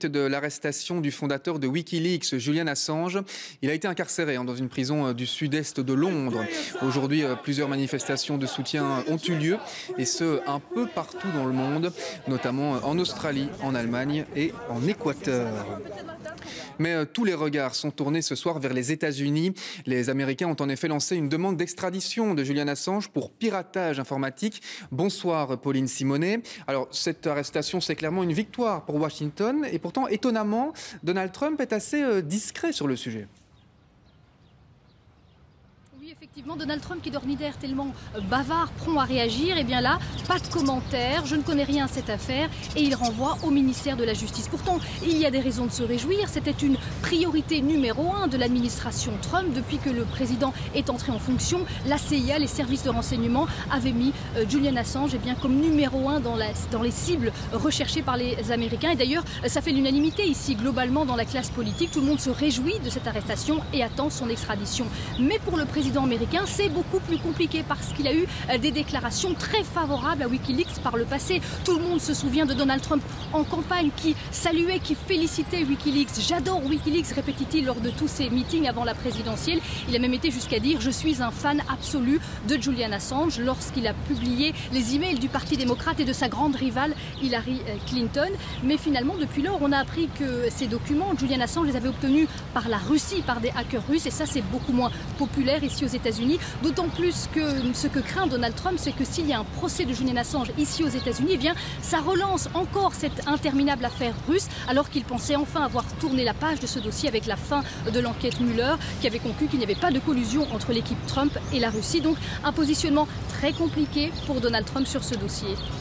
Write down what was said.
De l'arrestation du fondateur de Wikileaks, Julian Assange. Il a été incarcéré dans une prison du sud-est de Londres. Aujourd'hui, plusieurs manifestations de soutien ont eu lieu, et ce, un peu partout dans le monde, notamment en Australie, en Allemagne et en Équateur. Mais tous les regards sont tournés ce soir vers les États-Unis. Les Américains ont en effet lancé une demande d'extradition de Julian Assange pour piratage informatique. Bonsoir Pauline Simonet. Alors cette arrestation, c'est clairement une victoire pour Washington, et pourtant étonnamment, Donald Trump est assez discret sur le sujet. Oui, effectivement, Donald Trump, qui d'ordinaire d'air tellement bavard, prompt à réagir, et bien là, pas de commentaire, je ne connais rien à cette affaire, et il renvoie au ministère de la Justice. Pourtant, il y a des raisons de se réjouir, c'était une priorité numéro 1 de l'administration Trump. Depuis que le président est entré en fonction, la CIA, les services de renseignement, avaient mis Julian Assange comme numéro 1 dans les cibles recherchées par les Américains. Et d'ailleurs, ça fait l'unanimité ici, globalement, dans la classe politique. Tout le monde se réjouit de cette arrestation et attend son extradition. Mais pour le président américain, c'est beaucoup plus compliqué parce qu'il a eu des déclarations très favorables à Wikileaks par le passé. Tout le monde se souvient de Donald Trump en campagne qui saluait, qui félicitait Wikileaks. J'adore Wikileaks, répétait-il lors de tous ses meetings avant la présidentielle. Il a même été jusqu'à dire « Je suis un fan absolu de Julian Assange » lorsqu'il a publié les emails du Parti démocrate et de sa grande rivale Hillary Clinton. Mais finalement, depuis lors, on a appris que ces documents, Julian Assange les avait obtenus par la Russie, par des hackers russes, et ça c'est beaucoup moins populaire ici aux États-Unis, d'autant plus que ce que craint Donald Trump, c'est que s'il y a un procès de Julian Assange ici aux États-Unis, eh bien, ça relance encore cette interminable affaire russe, alors qu'il pensait enfin avoir tourné la page de ce dossier avec la fin de l'enquête Mueller, qui avait conclu qu'il n'y avait pas de collusion entre l'équipe Trump et la Russie. Donc un positionnement très compliqué pour Donald Trump sur ce dossier.